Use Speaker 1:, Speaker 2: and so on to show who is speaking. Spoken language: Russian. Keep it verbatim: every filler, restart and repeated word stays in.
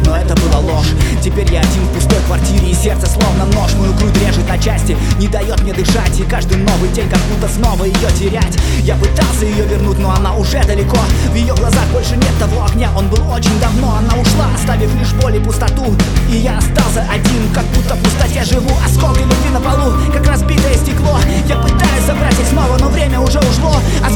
Speaker 1: но это была ложь. Теперь я один в пустой квартире, и сердце словно нож мою грудь режет на части, не дает мне дышать. И каждый новый день как будто снова ее терять. Я пытался ее вернуть, но она уже далеко. В ее глазах больше нет того огня, он был очень давно. Она ушла, оставив лишь боль и пустоту, и я остался один, как будто в пустоте живу. Осколки любви на полу, как разбитое стекло. Я пытаюсь собрать их снова, но время уже ушло. А